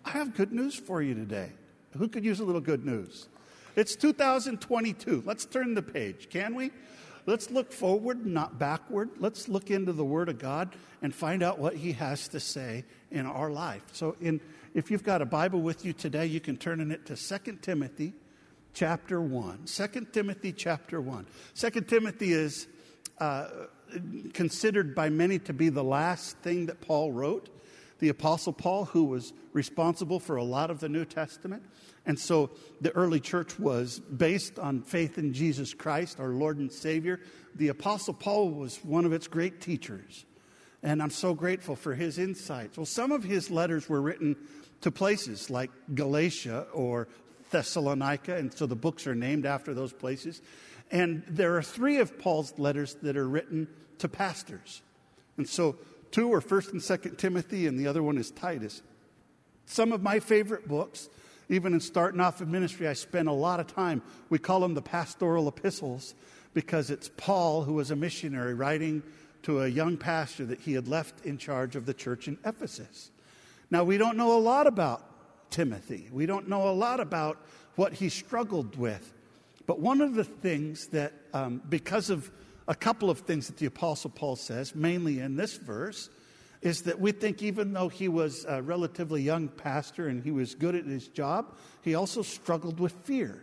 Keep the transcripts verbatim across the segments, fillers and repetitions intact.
I have good news for you today. Who could use a little good news? It's two thousand twenty-two. Let's turn the page, can we? Let's look forward, not backward. Let's look into the Word of God and find out what He has to say in our life. So in, if you've got a Bible with you today, you can turn in it to Second Timothy chapter one. Second Timothy chapter one. Second Timothy is uh, considered by many to be the last thing that Paul wrote. The Apostle Paul, who was responsible for a lot of the New Testament. And so the early church was based on faith in Jesus Christ, our Lord and Savior. The Apostle Paul was one of its great teachers. And I'm so grateful for his insights. Well, some of his letters were written to places like Galatia or Thessalonica. And so the books are named after those places. And there are three of Paul's letters that are written to pastors. And so two are First and Second Timothy, and the other one is Titus. Some of my favorite books, even in starting off in ministry, I spent a lot of time. We call them the pastoral epistles because it's Paul, who was a missionary, writing to a young pastor that he had left in charge of the church in Ephesus. Now, we don't know a lot about Timothy. We don't know a lot about what he struggled with. But one of the things that, um, because of a couple of things that the Apostle Paul says, mainly in this verse, is that we think even though he was a relatively young pastor and he was good at his job, he also struggled with fear.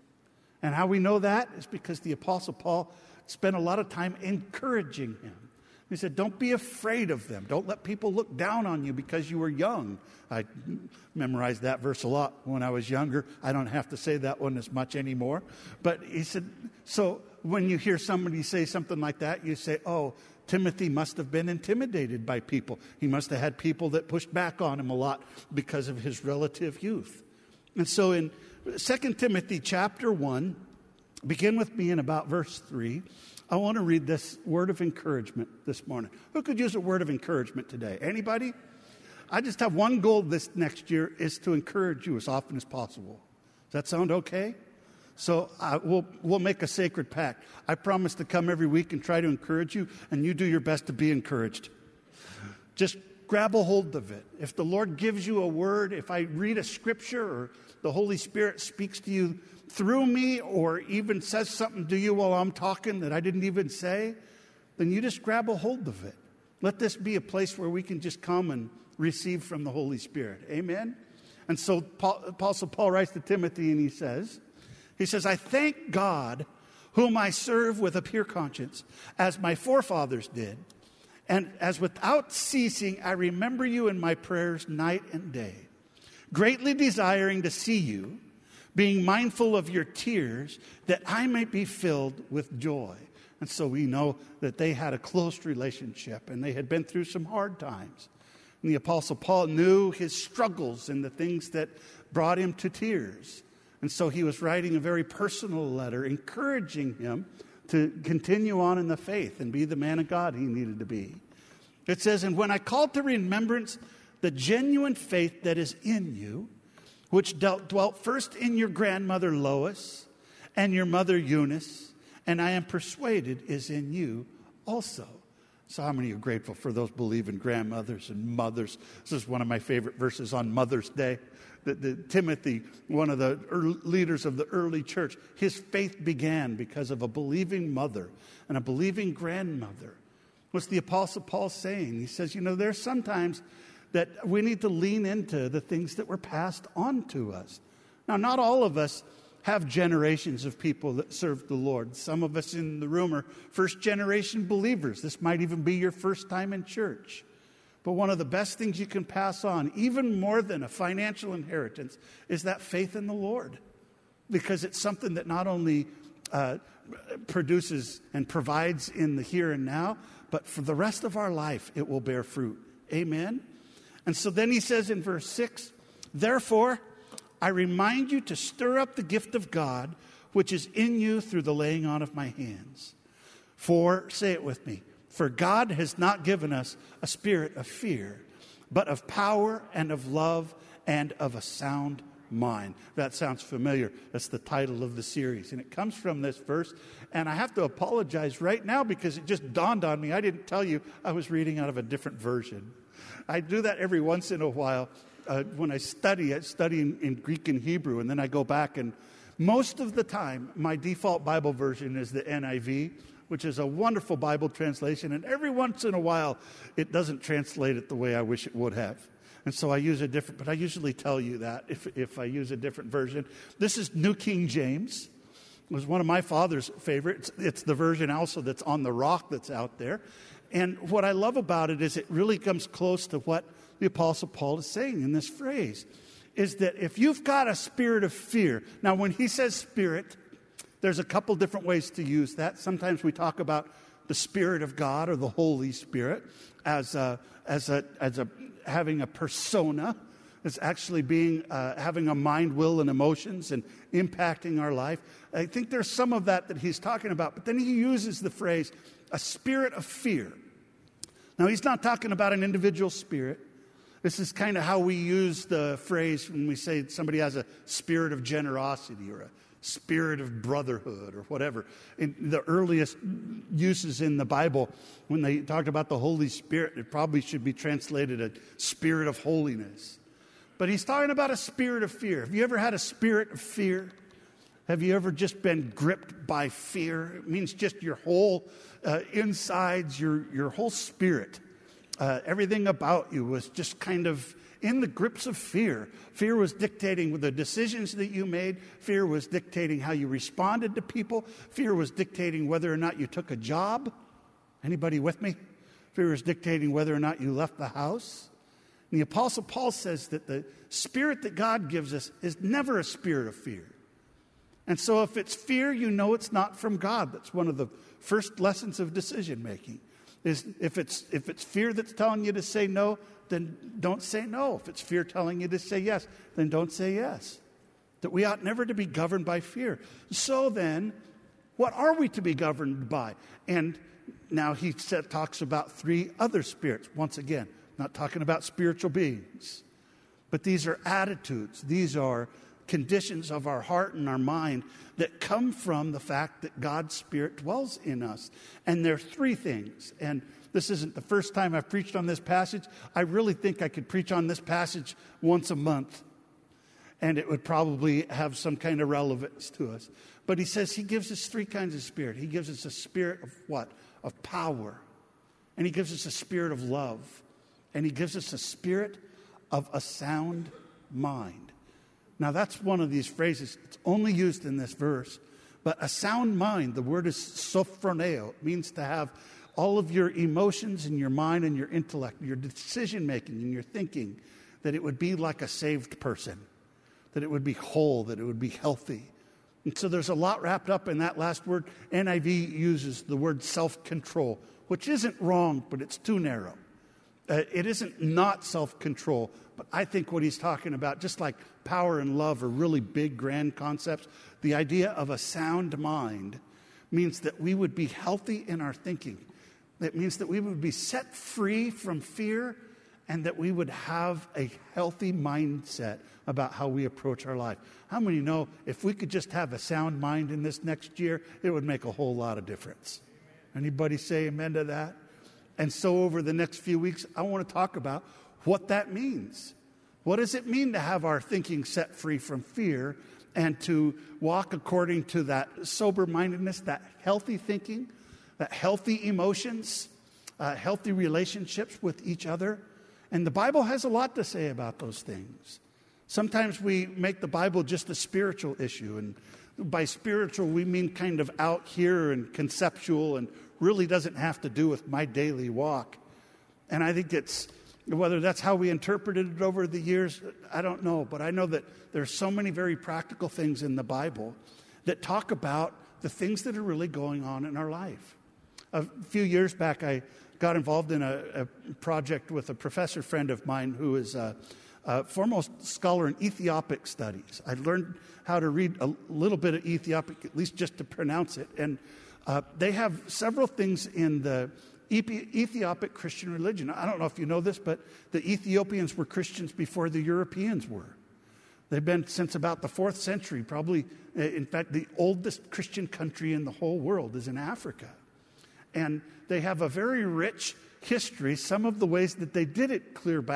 And how we know that is because the Apostle Paul spent a lot of time encouraging him. He said, don't be afraid of them. Don't let people look down on you because you were young. I memorized that verse a lot when I was younger. I don't have to say that one as much anymore. But he said, so when you hear somebody say something like that, you say, oh, Timothy must have been intimidated by people. He must have had people that pushed back on him a lot because of his relative youth. And so in Second Timothy chapter one, begin with me in about verse three. I want to read this word of encouragement this morning. Who could use a word of encouragement today? Anybody? I just have one goal this next year is to encourage you as often as possible. Does that sound okay? So uh, we'll we'll make a sacred pact. I promise to come every week and try to encourage you, and you do your best to be encouraged. Just grab a hold of it. If the Lord gives you a word, if I read a scripture or the Holy Spirit speaks to you through me or even says something to you while I'm talking that I didn't even say, then you just grab a hold of it. Let this be a place where we can just come and receive from the Holy Spirit. Amen? And so Paul, Apostle Paul writes to Timothy and he says, he says, I thank God whom I serve with a pure conscience, as my forefathers did. And as without ceasing, I remember you in my prayers night and day, greatly desiring to see you, being mindful of your tears, that I might be filled with joy. And so we know that they had a close relationship and they had been through some hard times. And the Apostle Paul knew his struggles and the things that brought him to tears. And so he was writing a very personal letter, encouraging him to continue on in the faith and be the man of God he needed to be. It says, and when I called to remembrance the genuine faith that is in you, which dealt, dwelt first in your grandmother Lois and your mother Eunice, and I am persuaded is in you also. So how many are grateful for those believing grandmothers and mothers? This is one of my favorite verses on Mother's Day. The, the, Timothy, one of the early leaders of the early church, his faith began because of a believing mother and a believing grandmother. What's the Apostle Paul saying? He says, you know, there's sometimes that we need to lean into the things that were passed on to us. Now, not all of us have generations of people that serve the Lord. Some of us in the room are first-generation believers. This might even be your first time in church. But one of the best things you can pass on, even more than a financial inheritance, is that faith in the Lord. Because it's something that not only uh, produces and provides in the here and now, but for the rest of our life, it will bear fruit. Amen? And so then he says in verse six, therefore, I remind you to stir up the gift of God, which is in you through the laying on of my hands. For, say it with me, for God has not given us a spirit of fear, but of power and of love and of a sound mind. That sounds familiar. That's the title of the series. And it comes from this verse. And I have to apologize right now because it just dawned on me. I didn't tell you I was reading out of a different version. I do that every once in a while. uh, when I study, I study in, in Greek and Hebrew, and then I go back, and most of the time, my default Bible version is the N I V, which is a wonderful Bible translation, and every once in a while, it doesn't translate it the way I wish it would have. And so I use a different, but I usually tell you that if, if I use a different version. This is New King James. It was one of my father's favorites. It's, it's the version also that's on the rock that's out there. And what I love about it is it really comes close to what the Apostle Paul is saying in this phrase, is that if you've got a spirit of fear, now when he says spirit, there's a couple different ways to use that. Sometimes we talk about the Spirit of God or the Holy Spirit as a, as a, as a having a persona. It's actually being uh, having a mind, will, and emotions and impacting our life. I think there's some of that that he's talking about. But then he uses the phrase, a spirit of fear. Now, he's not talking about an individual spirit. This is kind of how we use the phrase when we say somebody has a spirit of generosity or a spirit of brotherhood or whatever. In the earliest uses in the Bible, when they talked about the Holy Spirit, it probably should be translated a spirit of holiness. But he's talking about a spirit of fear. Have you ever had a spirit of fear? Have you ever just been gripped by fear? It means just your whole uh, insides, your, your whole spirit. Uh, everything about you was just kind of in the grips of fear. Fear was dictating the decisions that you made. Fear was dictating how you responded to people. Fear was dictating whether or not you took a job. Anybody with me? Fear was dictating whether or not you left the house. And the Apostle Paul says that the spirit that God gives us is never a spirit of fear. And so if it's fear, you know it's not from God. That's one of the first lessons of decision making. Is if it's if it's fear that's telling you to say no, then don't say no. If it's fear telling you to say yes, then don't say yes. That we ought never to be governed by fear. So then, what are we to be governed by? And now he said, talks about three other spirits. Once again, not talking about spiritual beings. But these are attitudes. These are conditions of our heart and our mind that come from the fact that God's Spirit dwells in us. And there are three things. And this isn't the first time I've preached on this passage. I really think I could preach on this passage once a month, and it would probably have some kind of relevance to us. But he says he gives us three kinds of spirit. He gives us a spirit of what? Of power. And he gives us a spirit of love. And he gives us a spirit of a sound mind. Now, that's one of these phrases. It's only used in this verse. But a sound mind, the word is sophroneo. It means to have all of your emotions and your mind and your intellect, your decision-making and your thinking, that it would be like a saved person, that it would be whole, that it would be healthy. And so there's a lot wrapped up in that last word. N I V uses the word self-control, which isn't wrong, but it's too narrow. Uh, it isn't not self-control, but I think what he's talking about, just like power and love are really big, grand concepts, the idea of a sound mind means that we would be healthy in our thinking. It means that we would be set free from fear and that we would have a healthy mindset about how we approach our life. How many know if we could just have a sound mind in this next year, it would make a whole lot of difference? Anybody say amen to that? And so over the next few weeks, I want to talk about what that means. What does it mean to have our thinking set free from fear and to walk according to that sober-mindedness, that healthy thinking, that healthy emotions, uh, healthy relationships with each other? And the Bible has a lot to say about those things. Sometimes we make the Bible just a spiritual issue. And by spiritual, we mean kind of out here and conceptual and really doesn't have to do with my daily walk. And I think it's, whether that's how we interpreted it over the years, I don't know. But I know that there's so many very practical things in the Bible that talk about the things that are really going on in our life. A few years back, I got involved in a, a project with a professor friend of mine who is a, a foremost scholar in Ethiopic studies. I learned how to read a little bit of Ethiopic, at least just to pronounce it. And uh, they have several things in the Ethiopic Christian religion. I don't know if you know this, but the Ethiopians were Christians before the Europeans were. They've been since about the fourth century, probably, in fact, the oldest Christian country in the whole world is in Africa. And they have a very rich history. Some of the ways that they did it clear back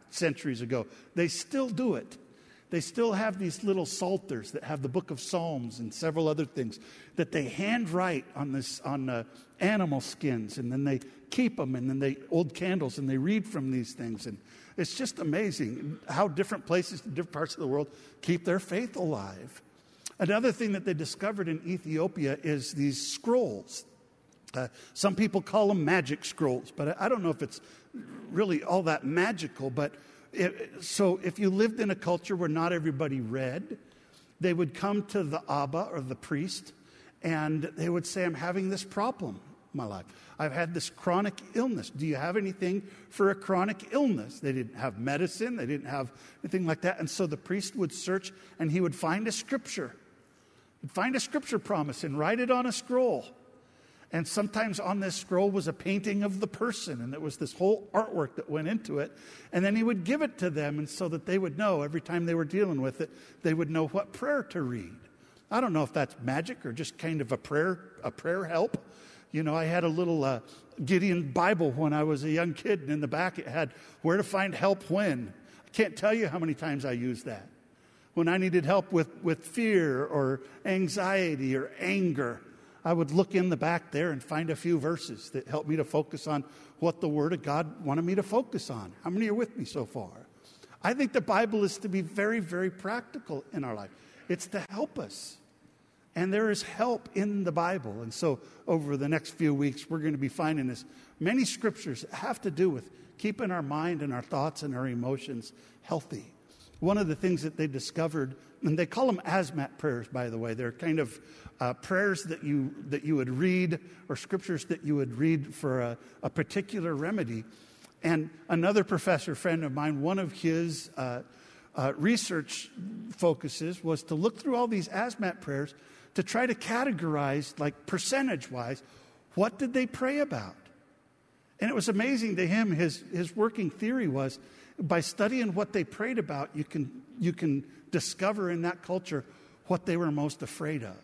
centuries ago. They still do it. They still have these little psalters that have the book of Psalms and several other things that they handwrite on this on uh, animal skins, and then they keep them, and then they old candles, and they read from these things. And it's just amazing how different places, different parts of the world, keep their faith alive. Another thing that they discovered in Ethiopia is these scrolls. Uh, some people call them magic scrolls, but I, I don't know if it's really all that magical, but It, so if you lived in a culture where not everybody read, they would come to the Abba or the priest, and they would say, I'm having this problem in my life. I've had this chronic illness. Do you have anything for a chronic illness? They didn't have medicine. They didn't have anything like that. And so the priest would search, and he would find a scripture. He'd find a scripture promise and write it on a scroll. And sometimes on this scroll was a painting of the person, and there was this whole artwork that went into it. And then he would give it to them, and so that they would know every time they were dealing with it, they would know what prayer to read. I don't know if that's magic or just kind of a prayer, a prayer help. You know, I had a little uh, Gideon Bible when I was a young kid, and in the back it had where to find help when. I can't tell you how many times I used that. When I needed help with, with fear or anxiety or anger, I would look in the back there and find a few verses that helped me to focus on what the Word of God wanted me to focus on. How many are with me so far? I think the Bible is to be very, very practical in our life. It's to help us. And there is help in the Bible. And so over the next few weeks, we're going to be finding this many scriptures that have to do with keeping our mind and our thoughts and our emotions healthy. One of the things that they discovered, and they call them asthmat prayers, by the way. They're kind of uh, prayers that you that you would read, or scriptures that you would read for a, a particular remedy. And another professor friend of mine, one of his uh, uh, research focuses was to look through all these asthmat prayers to try to categorize, like percentage-wise, what did they pray about? And it was amazing to him. His his working theory was, by studying what they prayed about, you can you can discover in that culture what they were most afraid of.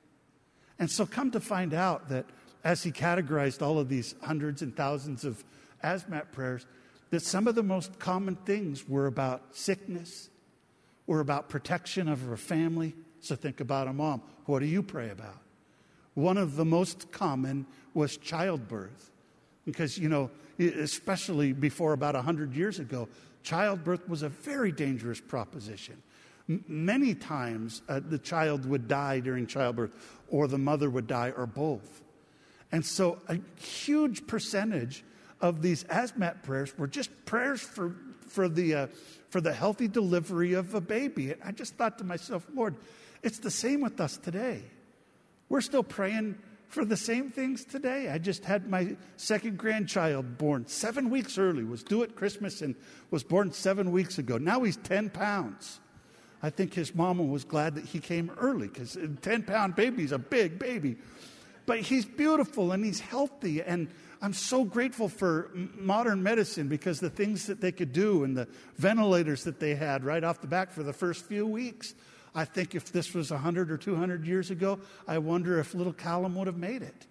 And so come to find out that as he categorized all of these hundreds and thousands of asthmat prayers, that some of the most common things were about sickness, were about protection of her family. So think about a mom. What do you pray about? One of the most common was childbirth. Because, you know, especially before about one hundred years ago, childbirth was a very dangerous proposition. M- many times uh, the child would die during childbirth, or the mother would die, or both. And so a huge percentage of these asthmat prayers were just prayers for, for, the, uh, for the healthy delivery of a baby. And I just thought to myself, Lord, it's the same with us today. We're still praying for the same things today. I just had my second grandchild born seven weeks early, was due at Christmas and was born seven weeks ago. Now he's ten pounds. I think his mama was glad that he came early, because a ten-pound baby is a big baby. But he's beautiful and he's healthy, and I'm so grateful for modern medicine, because the things that they could do and the ventilators that they had right off the back for the first few weeks. I think if this was one hundred or two hundred years ago, I wonder if little Callum would have made it.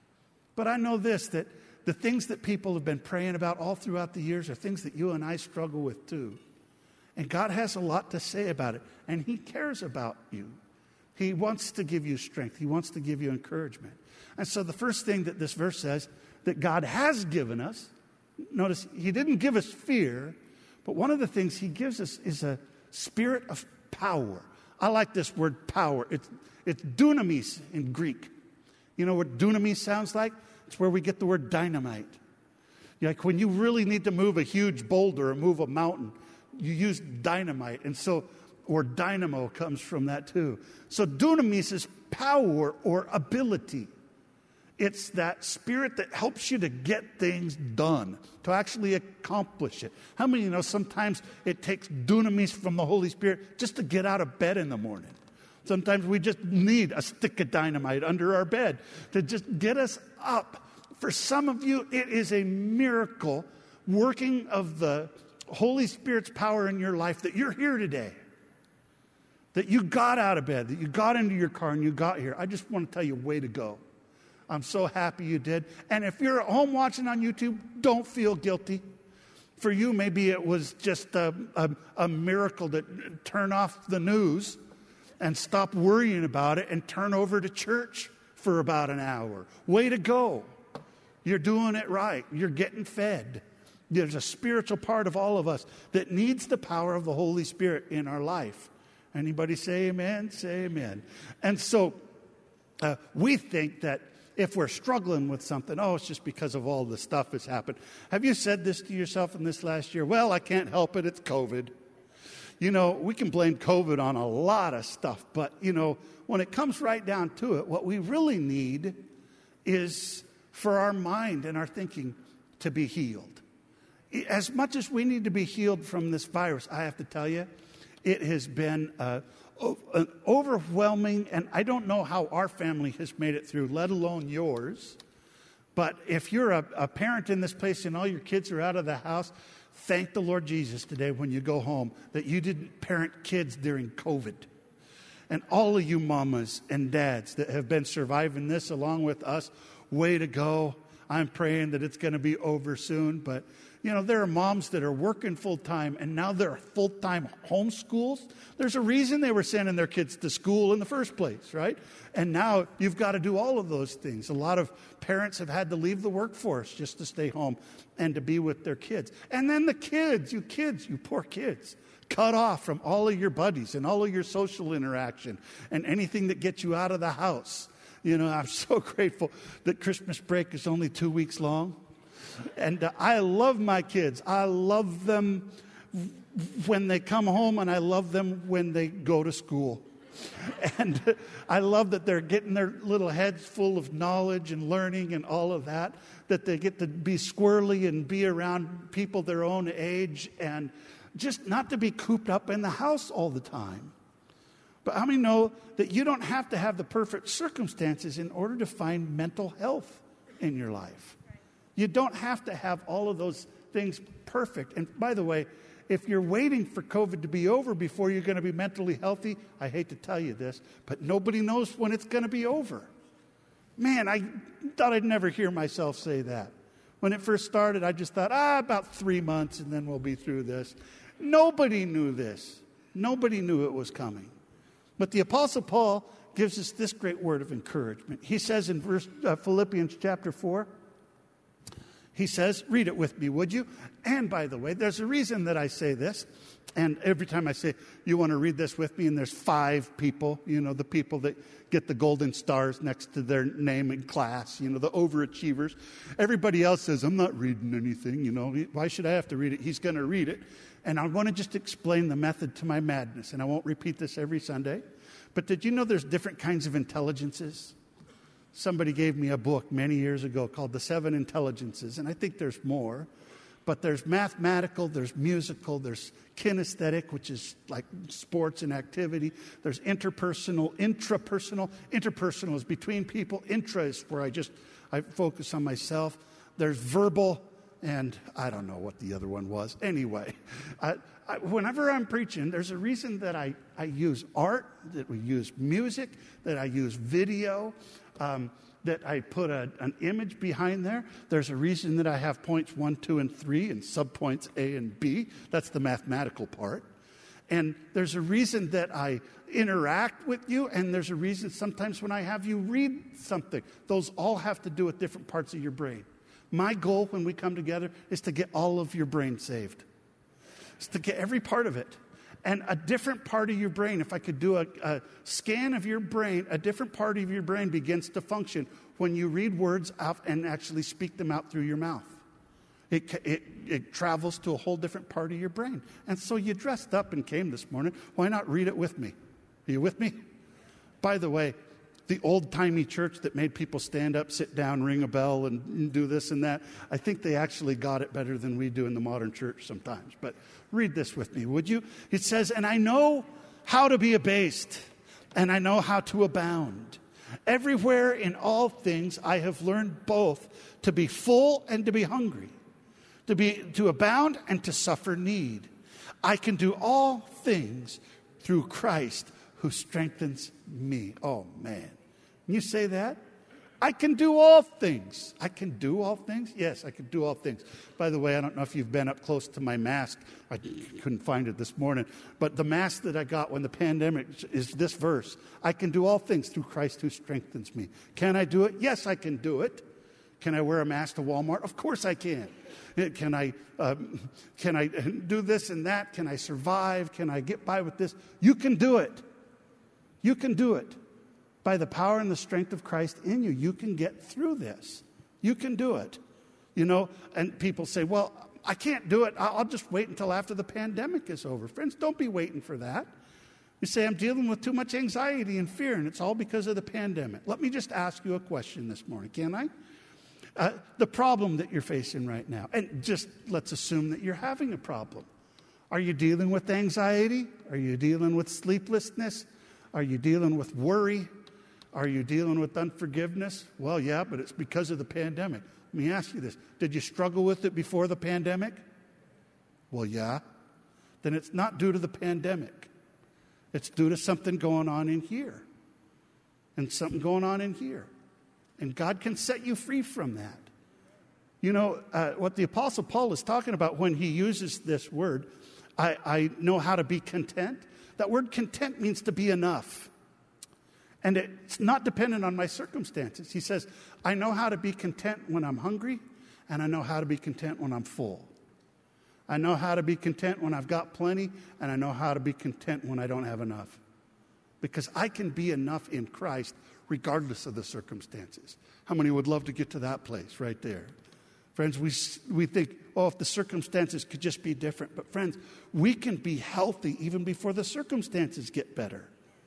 But I know this, that the things that people have been praying about all throughout the years are things that you and I struggle with too. And God has a lot to say about it. And He cares about you. He wants to give you strength. He wants to give you encouragement. And so the first thing that this verse says that God has given us, notice He didn't give us fear, but one of the things He gives us is a spirit of power. I like this word power. It's, it's dunamis in Greek. You know what dunamis sounds like? It's where we get the word dynamite. Like when you really need to move a huge boulder or move a mountain, you use dynamite. And so, or dynamo comes from that too. So dunamis is power or ability. It's that spirit that helps you to get things done, to actually accomplish it. How many of you know sometimes it takes dunamis from the Holy Spirit just to get out of bed in the morning? Sometimes we just need a stick of dynamite under our bed to just get us up. For some of you, it is a miracle working of the Holy Spirit's power in your life that you're here today. That you got out of bed, that you got into your car and you got here. I just want to tell you, way to go. I'm so happy you did. And if you're at home watching on YouTube, don't feel guilty. For you, maybe it was just a, a, a miracle to turn off the news and stop worrying about it and turn over to church for about an hour. Way to go. You're doing it right. You're getting fed. There's a spiritual part of all of us that needs the power of the Holy Spirit in our life. Anybody say amen? Say amen. And so uh, we think that if we're struggling with something, oh, it's just because of all the stuff that's happened. Have you said this to yourself in this last year? Well, I can't help it. It's COVID. You know, we can blame COVID on a lot of stuff. But, you know, when it comes right down to it, what we really need is for our mind and our thinking to be healed. As much as we need to be healed from this virus, I have to tell you, it has been uh, an overwhelming, and I don't know how our family has made it through, let alone yours. But if you're a, a parent in this place and all your kids are out of the house, thank the Lord Jesus today when you go home that you didn't parent kids during COVID. And all of you mamas and dads that have been surviving this along with us, way to go. I'm praying that it's going to be over soon. But, you know, there are moms that are working full-time, and now they're full-time homeschools. There's a reason they were sending their kids to school in the first place, right? And now you've got to do all of those things. A lot of parents have had to leave the workforce just to stay home and to be with their kids. And then the kids, you kids, you poor kids, cut off from all of your buddies and all of your social interaction and anything that gets you out of the house. You know, I'm so grateful that Christmas break is only two weeks long. And uh, I love my kids. I love them when they come home, and I love them when they go to school. And uh, I love that they're getting their little heads full of knowledge and learning and all of that, that they get to be squirrely and be around people their own age and just not to be cooped up in the house all the time. But how many know that you don't have to have the perfect circumstances in order to find mental health in your life? You don't have to have all of those things perfect. And by the way, if you're waiting for COVID to be over before you're going to be mentally healthy, I hate to tell you this, but nobody knows when it's going to be over. Man, I thought I'd never hear myself say that. When it first started, I just thought, ah, about three months and then we'll be through this. Nobody knew this. Nobody knew it was coming. But the Apostle Paul gives us this great word of encouragement. He says in verse, uh, Philippians chapter four, he says, read it with me, would you? And by the way, there's a reason that I say this. And every time I say, you want to read this with me, and there's five people, you know, the people that get the golden stars next to their name in class, you know, the overachievers. Everybody else says, I'm not reading anything, you know. Why should I have to read it? He's going to read it. And I want to just explain the method to my madness. And I won't repeat this every Sunday. But did you know there's different kinds of intelligences? Somebody gave me a book many years ago called The Seven Intelligences. And I think there's more. But there's mathematical, there's musical, there's kinesthetic, which is like sports and activity. There's interpersonal, intrapersonal. Interpersonal is between people. Intra is where I just, I focus on myself. There's verbal, and I don't know what the other one was. Anyway, I, I, whenever I'm preaching, there's a reason that I, I use art, that we use music, that I use video, um, that I put a, an image behind there. There's a reason that I have points one, two, and three, and subpoints A and B. That's the mathematical part. And there's a reason that I interact with you, and there's a reason sometimes when I have you read something. Those all have to do with different parts of your brain. My goal when we come together is to get all of your brain saved. It's to get every part of it. And a different part of your brain, if I could do a, a scan of your brain, a different part of your brain begins to function when you read words out and actually speak them out through your mouth. It, it, it travels to a whole different part of your brain. And so you dressed up and came this morning. Why not read it with me? Are you with me? By the way, the old-timey church that made people stand up, sit down, ring a bell, and do this and that, I think they actually got it better than we do in the modern church sometimes. But read this with me, would you? It says, and I know how to be abased, and I know how to abound. Everywhere in all things I have learned both to be full and to be hungry, to be to abound and to suffer need. I can do all things through Christ who strengthens me. Oh, man. Can you say that? I can do all things. I can do all things? Yes, I can do all things. By the way, I don't know if you've been up close to my mask. I couldn't find it this morning. But the mask that I got when the pandemic is this verse. I can do all things through Christ who strengthens me. Can I do it? Yes, I can do it. Can I wear a mask to Walmart? Of course I can. Can I, um, can I do this and that? Can I survive? Can I get by with this? You can do it. You can do it. By the power and the strength of Christ in you, you can get through this. You can do it. You know, and people say, well, I can't do it. I'll just wait until after the pandemic is over. Friends, don't be waiting for that. You say, I'm dealing with too much anxiety and fear, and it's all because of the pandemic. Let me just ask you a question this morning, can I? Uh, the problem that you're facing right now, and just let's assume that you're having a problem. Are you dealing with anxiety? Are you dealing with sleeplessness? Are you dealing with worry? Are you dealing with unforgiveness? Well, yeah, but it's because of the pandemic. Let me ask you this. Did you struggle with it before the pandemic? Well, yeah. Then it's not due to the pandemic. It's due to something going on in here. And something going on in here. And God can set you free from that. You know, uh, what the Apostle Paul is talking about when he uses this word, I, I know how to be content. That word content means to be enough. And it's not dependent on my circumstances. He says, I know how to be content when I'm hungry, and I know how to be content when I'm full. I know how to be content when I've got plenty, and I know how to be content when I don't have enough. Because I can be enough in Christ regardless of the circumstances. How many would love to get to that place right there? Friends, we, we think, oh, if the circumstances could just be different. But friends, we can be healthy even before the circumstances get better.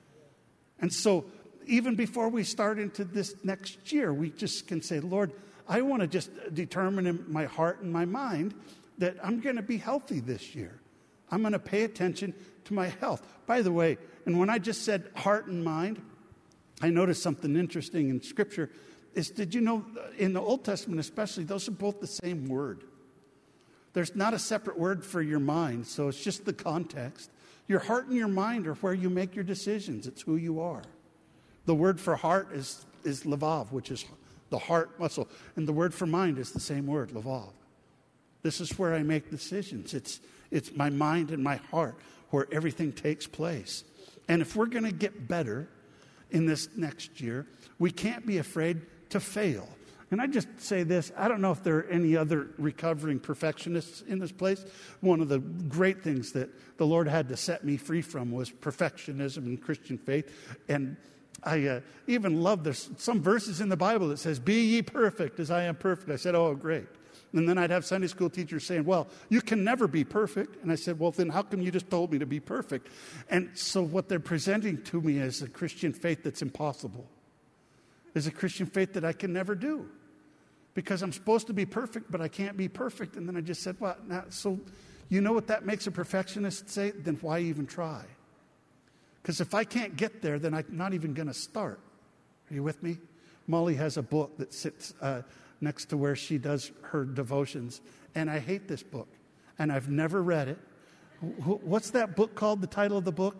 And so even before we start into this next year, we just can say, Lord, I want to just determine in my heart and my mind that I'm going to be healthy this year. I'm going to pay attention to my health. By the way, and when I just said heart and mind, I noticed something interesting in Scripture. Is, did you know, in the Old Testament especially, those are both the same word. There's not a separate word for your mind, so it's just the context. Your heart and your mind are where you make your decisions. It's who you are. The word for heart is, is levav, which is the heart muscle. And the word for mind is the same word, levav. This is where I make decisions. It's, it's my mind and my heart where everything takes place. And if we're going to get better in this next year, we can't be afraid to fail. And I just say this, I don't know if there are any other recovering perfectionists in this place. One of the great things that the Lord had to set me free from was perfectionism in Christian faith. And I uh, even love there's some verses in the Bible that says, be ye perfect as I am perfect. I said, oh, great. And then I'd have Sunday school teachers saying, well, you can never be perfect. And I said, well, then how come you just told me to be perfect? And so what they're presenting to me is a Christian faith that's impossible. Is a Christian faith that I can never do. Because I'm supposed to be perfect, but I can't be perfect. And then I just said, well, now, so you know what that makes a perfectionist say? Then why even try? Because if I can't get there, then I'm not even going to start. Are you with me? Molly has a book that sits uh, next to where she does her devotions. And I hate this book. And I've never read it. What's that book called, the title of the book?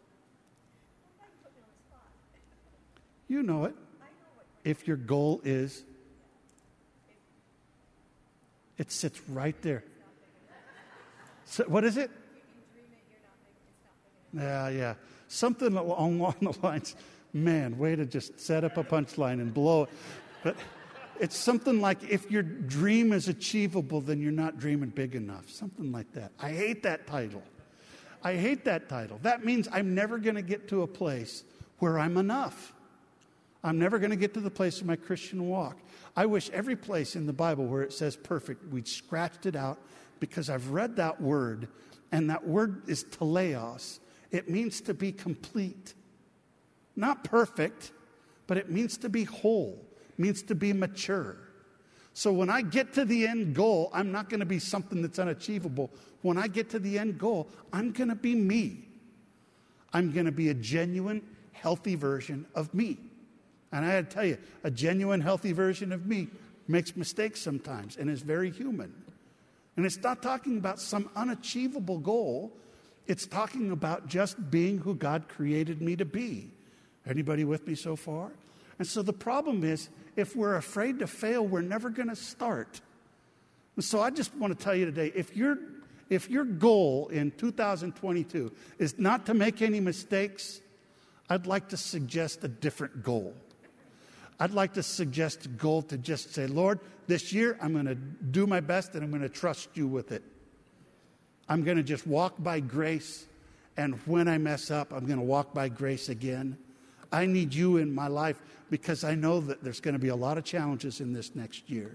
You know it. If your goal is, it sits right there. So, what is it? Yeah, yeah. Something along the lines, man, way to just set up a punchline and blow it. But it's something like, if your dream is achievable, then you're not dreaming big enough. Something like that. I hate that title. I hate that title. That means I'm never going to get to a place where I'm enough. I'm never going to get to the place of my Christian walk. I wish every place in the Bible where it says perfect, we'd scratched it out, because I've read that word, and that word is teleos. It means to be complete. Not perfect, but it means to be whole. It means to be mature. So when I get to the end goal, I'm not going to be something that's unachievable. When I get to the end goal, I'm going to be me. I'm going to be a genuine, healthy version of me. And I had to tell you, a genuine, healthy version of me makes mistakes sometimes and is very human. And it's not talking about some unachievable goal. It's talking about just being who God created me to be. Anybody with me so far? And so the problem is, if we're afraid to fail, we're never going to start. And so I just want to tell you today, if your if your goal in two thousand twenty-two is not to make any mistakes, I'd like to suggest a different goal. I'd like to suggest a goal to just say, Lord, this year I'm going to do my best and I'm going to trust you with it. I'm going to just walk by grace, and when I mess up, I'm going to walk by grace again. I need you in my life because I know that there's going to be a lot of challenges in this next year.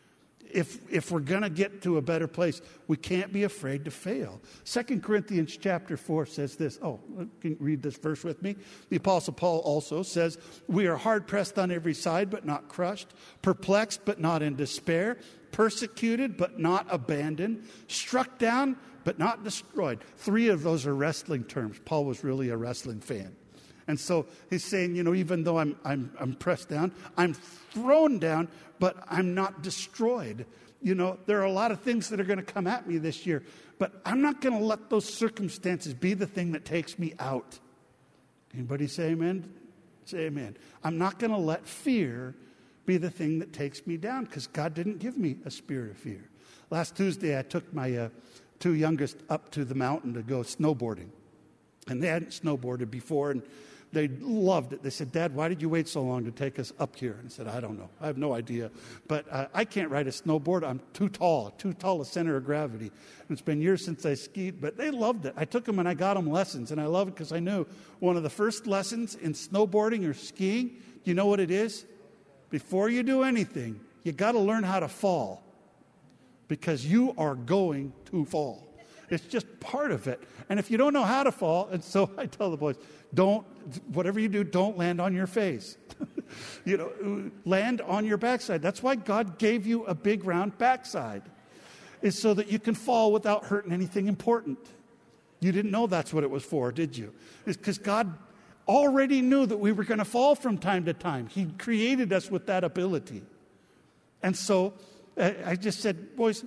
If if we're going to get to a better place, we can't be afraid to fail. Second Corinthians chapter four says this. Oh, can you read this verse with me? The Apostle Paul also says, we are hard-pressed on every side, but not crushed, perplexed, but not in despair, persecuted, but not abandoned, struck down, but not destroyed. Three of those are wrestling terms. Paul was really a wrestling fan. And so he's saying, you know, even though I'm I'm I'm pressed down, I'm thrown down, but I'm not destroyed. You know, there are a lot of things that are going to come at me this year, but I'm not going to let those circumstances be the thing that takes me out. Anybody say amen? Say amen. I'm not going to let fear be the thing that takes me down, because God didn't give me a spirit of fear. Last Tuesday, I took my uh, two youngest up to the mountain to go snowboarding. And they hadn't snowboarded before, and they loved it. They said, Dad, why did you wait so long to take us up here? And I said, I don't know. I have no idea. But uh, I can't ride a snowboard. I'm too tall, too tall a center of gravity. And it's been years since I skied, but they loved it. I took them and I got them lessons, and I love it because I knew one of the first lessons in snowboarding or skiing, do you know what it is? Before you do anything, you got to learn how to fall, because you are going to fall. It's just part of it. And if you don't know how to fall, and so I tell the boys, don't, whatever you do, don't land on your face. You know, land on your backside. That's why God gave you a big round backside, is so that you can fall without hurting anything important. You didn't know that's what it was for, did you? It's because God already knew that we were going to fall from time to time. He created us with that ability. And so uh, I just said, boys,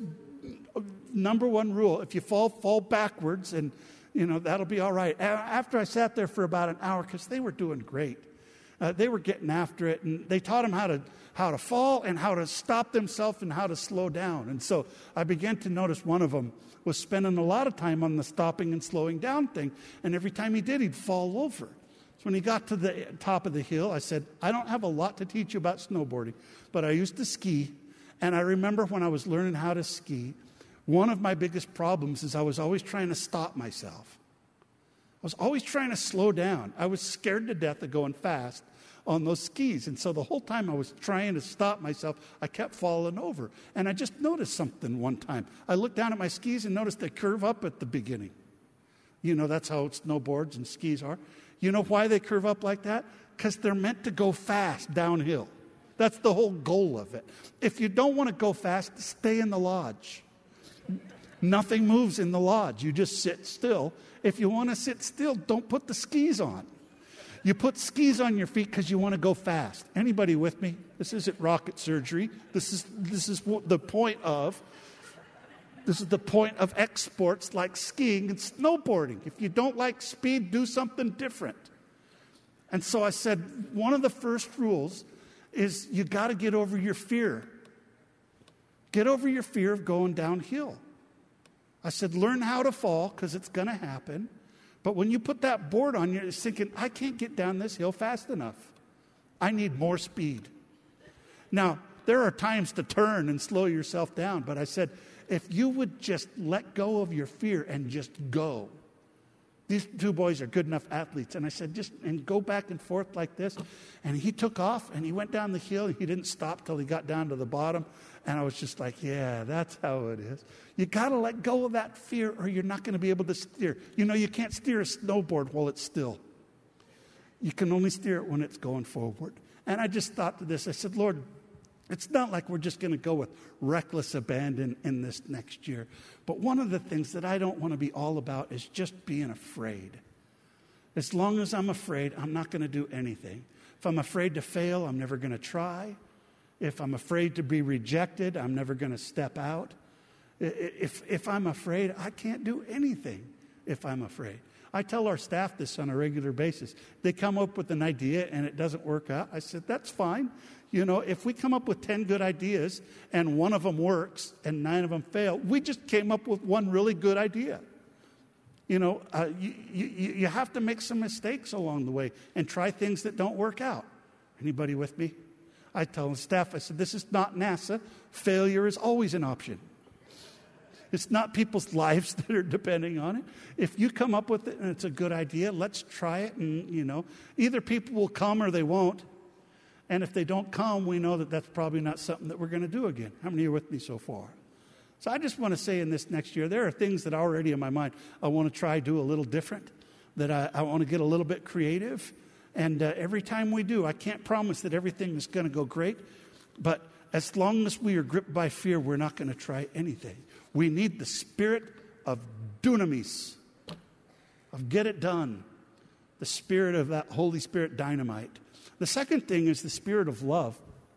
number one rule, if you fall, fall backwards, and, you know, that'll be all right. After I sat there for about an hour, because they were doing great. Uh, they were getting after it, and they taught them how to how to fall and how to stop themselves and how to slow down. And so I began to notice one of them was spending a lot of time on the stopping and slowing down thing, and every time he did, he'd fall over. So when he got to the top of the hill, I said, I don't have a lot to teach you about snowboarding, but I used to ski, and I remember when I was learning how to ski, one of my biggest problems is I was always trying to stop myself. I was always trying to slow down. I was scared to death of going fast on those skis. And so the whole time I was trying to stop myself, I kept falling over. And I just noticed something one time. I looked down at my skis and noticed they curve up at the beginning. You know, that's how snowboards and skis are. You know why they curve up like that? Because they're meant to go fast downhill. That's the whole goal of it. If you don't want to go fast, stay in the lodge. Nothing moves in the lodge. You just sit still. If you want to sit still, don't put the skis on. You put skis on your feet because you want to go fast. Anybody with me? This isn't rocket surgery. This is this is the point of this is the point of exports like skiing and snowboarding. If you don't like speed, do something different. And so I said, one of the first rules is you got to get over your fear. Get over your fear of going downhill. I said, learn how to fall, because it's going to happen. But when you put that board on, you're thinking, I can't get down this hill fast enough. I need more speed. Now, there are times to turn and slow yourself down. But I said, if you would just let go of your fear and just go. These two boys are good enough athletes. And I said, just and go back and forth like this. And he took off, and he went down the hill. And he didn't stop till he got down to the bottom. And I was just like, yeah, that's how it is. You got to let go of that fear, or you're not going to be able to steer. You know, you can't steer a snowboard while it's still. You can only steer it when it's going forward. And I just thought to this. I said, Lord, it's not like we're just going to go with reckless abandon in this next year. But one of the things that I don't want to be all about is just being afraid. As long as I'm afraid, I'm not going to do anything. If I'm afraid to fail, I'm never going to try. If I'm afraid to be rejected, I'm never going to step out. If, if I'm afraid, I can't do anything if I'm afraid. I tell our staff this on a regular basis. They come up with an idea and it doesn't work out. I said, that's fine. You know, if we come up with ten good ideas and one of them works and nine of them fail, we just came up with one really good idea. You know, uh, you, you, you have to make some mistakes along the way and try things that don't work out. Anybody with me? I tell the staff, I said, this is not NASA. Failure is always an option. It's not people's lives that are depending on it. If you come up with it and it's a good idea, let's try it. And, you know, either people will come or they won't. And if they don't come, we know that that's probably not something that we're going to do again. How many are with me so far? So I just want to say in this next year, there are things that are already in my mind. I want to try do a little different, that I, I want to get a little bit creative. And uh, every time we do, I can't promise that everything is going to go great. But as long as we are gripped by fear, we're not going to try anything. We need the spirit of dunamis, of get it done, the spirit of that Holy Spirit dynamite. The second thing is the spirit of love.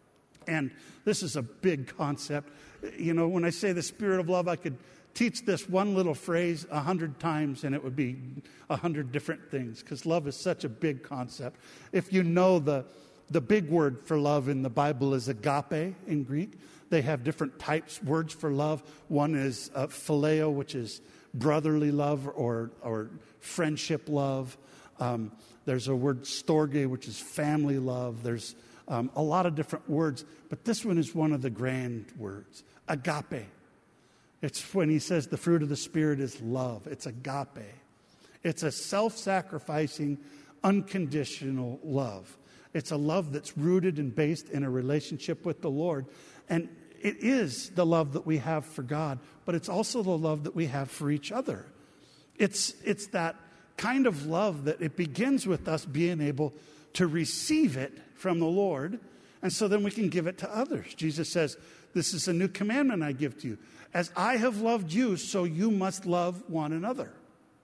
And this is a big concept. You know, when I say the spirit of love, I could teach this one little phrase a hundred times and it would be a hundred different things, because love is such a big concept. If you know the, the big word for love in the Bible is agape in Greek. They have different types, words for love. One is uh, phileo, which is brotherly love or, or friendship love. Um, there's a word storge, which is family love. There's um, a lot of different words, but this one is one of the grand words, agape. It's when he says the fruit of the Spirit is love. It's agape. It's a self-sacrificing, unconditional love. It's a love that's rooted and based in a relationship with the Lord. And it is the love that we have for God, but it's also the love that we have for each other. It's, it's that kind of love that it begins with us being able to receive it from the Lord, and so then we can give it to others. Jesus says, this is a new commandment I give to you. As I have loved you, so you must love one another.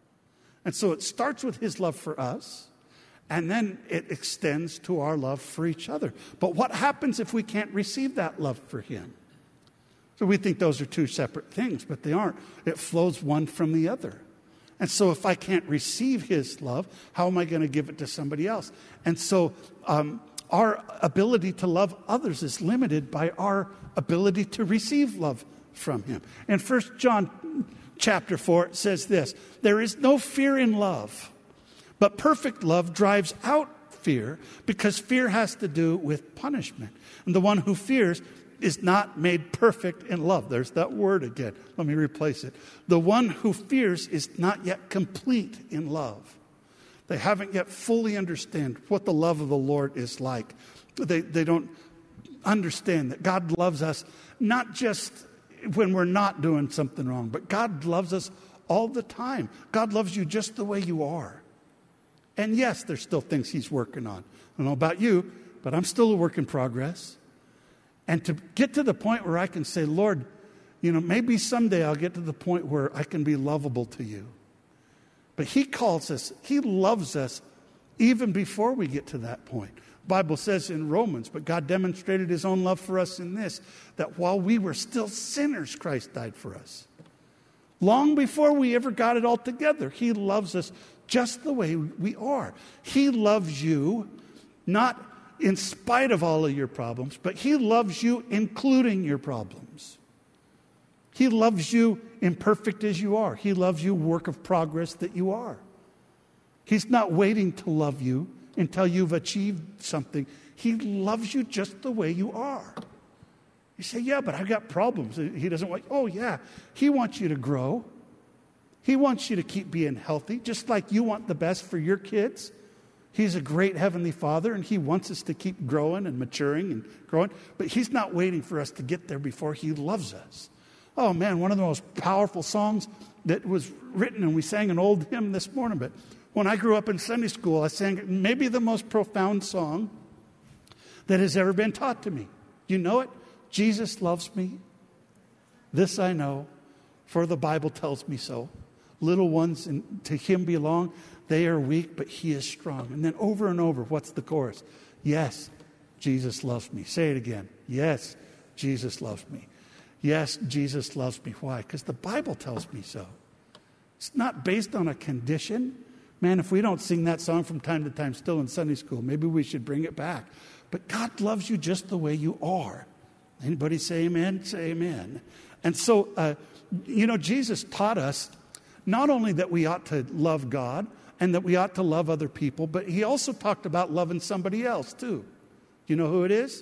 And so it starts with his love for us, and then it extends to our love for each other. But what happens if we can't receive that love for him? So we think those are two separate things, but they aren't. It flows one from the other. And so if I can't receive his love, how am I going to give it to somebody else? And so um, our ability to love others is limited by our ability to receive love from him. In First John chapter four, it says this, there is no fear in love, but perfect love drives out fear, because fear has to do with punishment. And the one who fears is not made perfect in love. There's that word again. Let me replace it. The one who fears is not yet complete in love. They haven't yet fully understand what the love of the Lord is like. They, they don't understand that God loves us not just when we're not doing something wrong, but God loves us all the time. God loves you just the way you are. And yes, there's still things he's working on. I don't know about you, but I'm still a work in progress. And to get to the point where I can say, Lord, you know, maybe someday I'll get to the point where I can be lovable to you. But he calls us, he loves us even before we get to that point. The Bible says in Romans, but God demonstrated his own love for us in this, that while we were still sinners, Christ died for us. Long before we ever got it all together, he loves us just the way we are. He loves you, not in spite of all of your problems, but he loves you including your problems. He loves you imperfect as you are. He loves you work of progress that you are. He's not waiting to love you until you've achieved something. He loves you just the way you are. You say, yeah, but I've got problems. He doesn't want, oh yeah, he wants you to grow. He wants you to keep being healthy, just like you want the best for your kids. He's a great Heavenly Father, and he wants us to keep growing and maturing and growing. But he's not waiting for us to get there before he loves us. Oh, man, one of the most powerful songs that was written, and we sang an old hymn this morning, but when I grew up in Sunday school, I sang maybe the most profound song that has ever been taught to me. You know it? Jesus loves me. This I know, for the Bible tells me so. Little ones and to him belong. They are weak, but he is strong. And then over and over, what's the chorus? Yes, Jesus loves me. Say it again. Yes, Jesus loves me. Yes, Jesus loves me. Why? Because the Bible tells me so. It's not based on a condition. Man, if we don't sing that song from time to time still in Sunday school, maybe we should bring it back. But God loves you just the way you are. Anybody say amen? Say amen. And so, uh, you know, Jesus taught us not only that we ought to love God and that we ought to love other people, but he also talked about loving somebody else too. You know who it is?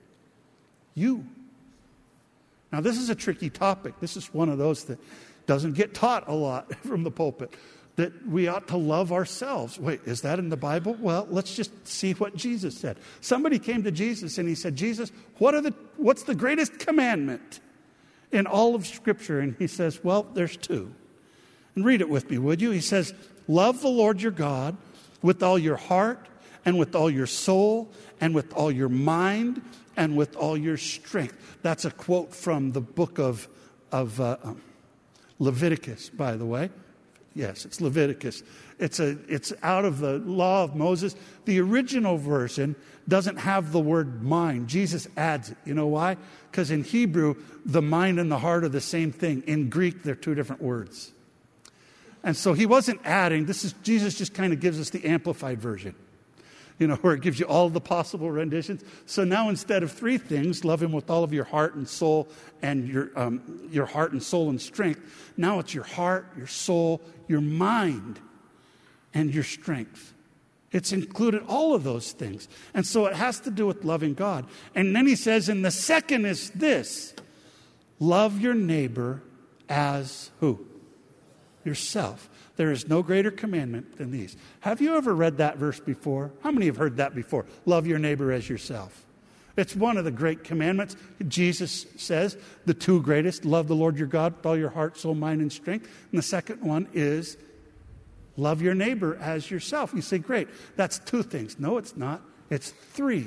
You. Now, this is a tricky topic. This is one of those that doesn't get taught a lot from the pulpit. That we ought to love ourselves. Wait, is that in the Bible? Well, let's just see what Jesus said. Somebody came to Jesus and he said, Jesus, what are the what's the greatest commandment in all of Scripture? And he says, well, there's two. And read it with me, would you? He says, love the Lord your God with all your heart and with all your soul and with all your mind and with all your strength. That's a quote from the book of, of uh, um, Leviticus, by the way. Yes, it's Leviticus. It's a it's out of the law of Moses. The original version doesn't have the word mind. Jesus adds it. You know why? Because in Hebrew, the mind and the heart are the same thing. In Greek, they're two different words. And so he wasn't adding. This is Jesus just kind of gives us the amplified version. You know, where it gives you all the possible renditions. So now instead of three things, love him with all of your heart and soul and your um, your heart and soul and strength. Now it's your heart, your soul, your mind, and your strength. It's included all of those things. And so it has to do with loving God. And then he says, and the second is this, love your neighbor as who? Yourself. There is no greater commandment than these. Have you ever read that verse before? How many have heard that before? Love your neighbor as yourself. It's one of the great commandments. Jesus says the two greatest, love the Lord your God with all your heart, soul, mind, and strength. And the second one is love your neighbor as yourself. You say, great, that's two things. No, it's not. It's three.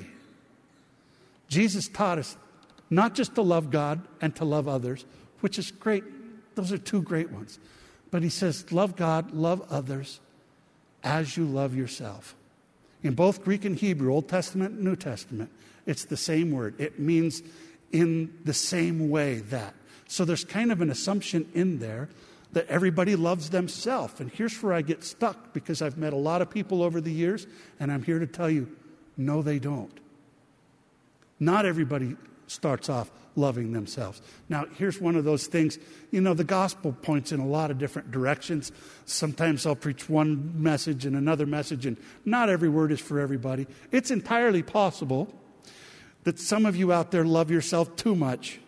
Jesus taught us not just to love God and to love others, which is great. Those are two great ones. But he says, love God, love others as you love yourself. In both Greek and Hebrew, Old Testament and New Testament, it's the same word. It means in the same way that. So there's kind of an assumption in there that everybody loves themselves. And here's where I get stuck, because I've met a lot of people over the years, and I'm here to tell you, no, they don't. Not everybody starts off loving themselves. Now, here's one of those things. You know, the gospel points in a lot of different directions. Sometimes I'll preach one message and another message, and not every word is for everybody. It's entirely possible that some of you out there love yourself too much.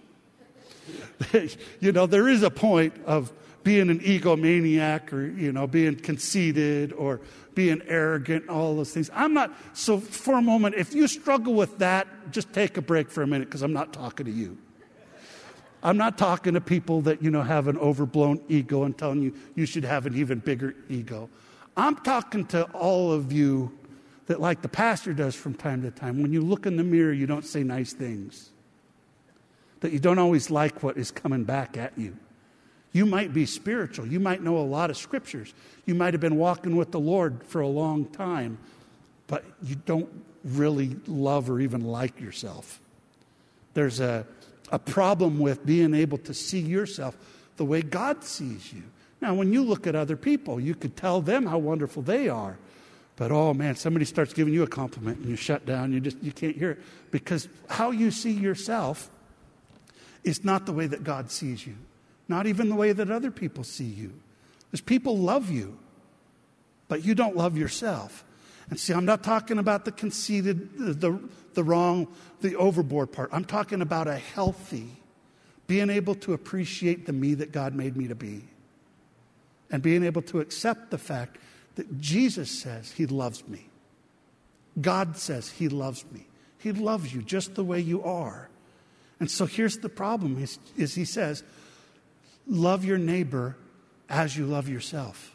You know, there is a point of being an egomaniac or, you know, being conceited or being arrogant, all those things. I'm not, so for a moment, if you struggle with that, just take a break for a minute, because I'm not talking to you. I'm not talking to people that, you know, have an overblown ego and telling you you should have an even bigger ego. I'm talking to all of you that, like the pastor does from time to time, when you look in the mirror, you don't say nice things. That you don't always like what is coming back at you. You might be spiritual. You might know a lot of scriptures. You might have been walking with the Lord for a long time, but you don't really love or even like yourself. There's a, a problem with being able to see yourself the way God sees you. Now, when you look at other people, you could tell them how wonderful they are. But, oh, man, somebody starts giving you a compliment and you shut down. You just you can't hear it. Because how you see yourself is not the way that God sees you. Not even the way that other people see you. Because people love you, but you don't love yourself. And see, I'm not talking about the conceited, the, the wrong, the overboard part. I'm talking about a healthy, being able to appreciate the me that God made me to be. And being able to accept the fact that Jesus says he loves me. God says he loves me. He loves you just the way you are. And so here's the problem, is, is he says, love your neighbor as you love yourself.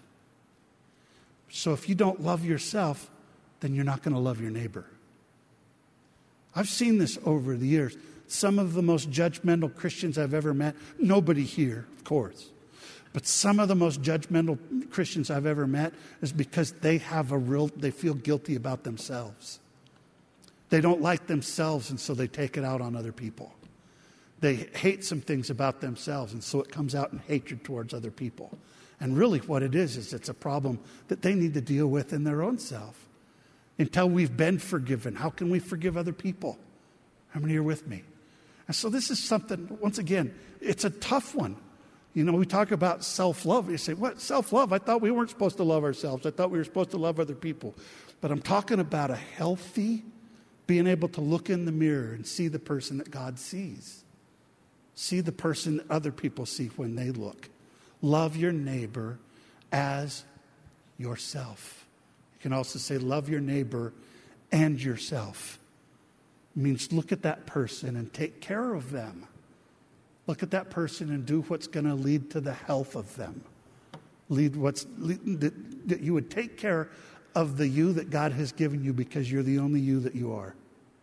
So if you don't love yourself, then you're not going to love your neighbor. I've seen this over the years. Some of the most judgmental Christians I've ever met, nobody here, of course, but some of the most judgmental Christians I've ever met is because they have a real, they feel guilty about themselves. They don't like themselves, and so they take it out on other people. They hate some things about themselves, and so it comes out in hatred towards other people. And really what it is, is it's a problem that they need to deal with in their own self. Until we've been forgiven, how can we forgive other people? How many are with me? And so this is something, once again, it's a tough one. You know, we talk about self-love. You say, what, self-love? I thought we weren't supposed to love ourselves. I thought we were supposed to love other people. But I'm talking about a healthy, being able to look in the mirror and see the person that God sees. See the person that other people see when they look. Love your neighbor as yourself. You can also say, love your neighbor and yourself. It means look at that person and take care of them. Look at that person and do what's going to lead to the health of them. Lead what's lead, that, that you would take care of the you that God has given you because you're the only you that you are.